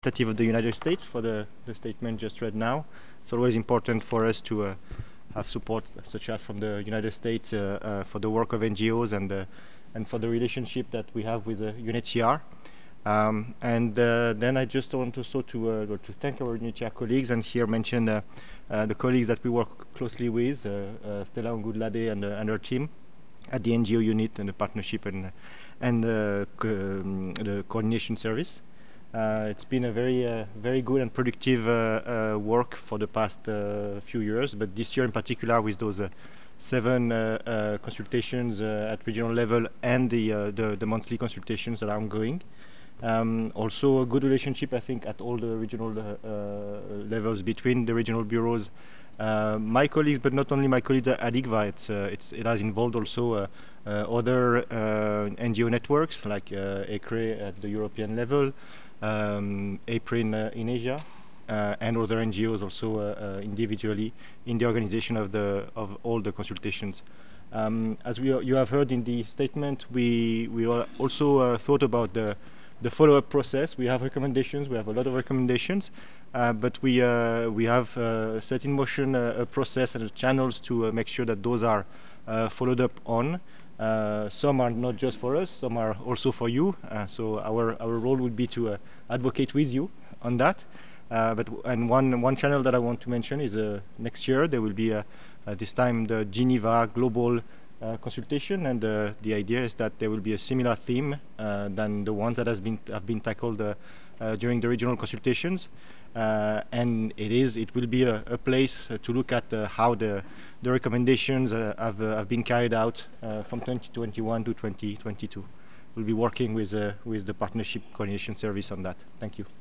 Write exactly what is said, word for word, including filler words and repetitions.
representative of the United States for the, the statement just read now. It's always important for us to uh, have support, such as from the United States, uh, uh, for the work of N G Os and uh, and for the relationship that we have with the U N H C R. Um, and uh, then I just want also to uh, to thank our U N H C R colleagues and here mention uh, uh, the colleagues that we work closely with, uh, uh, Stella Ongudlade and, uh, and her team at the N G O unit and the partnership and and uh, co um, the coordination service. Uh, it's been a very uh, very good and productive uh, uh, work for the past uh, few years, but this year in particular with those uh, seven uh, uh, consultations uh, at regional level and the, uh, the the monthly consultations that are ongoing. Um, also a good relationship, I think, at all the regional uh, uh, levels between the regional bureaus. Uh, my colleagues, but not only my colleagues at I D C V A, it's, uh, it's, it has involved also uh, uh, other uh, N G O networks like uh, ECRE at the European level, um, EPRI in, uh, in Asia, uh, and other N G Os also uh, uh, individually in the organization of, the, of all the consultations. Um, as we, you have heard in the statement, we, we also uh, thought about the the follow-up process. We have recommendations. We have a lot of recommendations, uh, but we uh, we have uh, set in motion a, a process and channels to uh, make sure that those are uh, followed up on. Uh, some are not just for us. Some are also for you. Uh, so our our role would be to uh, advocate with you on that. Uh, but and one one channel that I want to mention is uh, next year there will be uh, uh, this time the Geneva Global Uh, consultation, and uh, the idea is that there will be a similar theme uh, than the ones that has been have been tackled uh, uh, during the regional consultations, uh, and it is it will be a, a place uh, to look at uh, how the the recommendations uh, have uh, have been carried out uh, from twenty twenty-one to twenty twenty-two. We'll be working with uh, with the partnership coordination service on that. Thank you.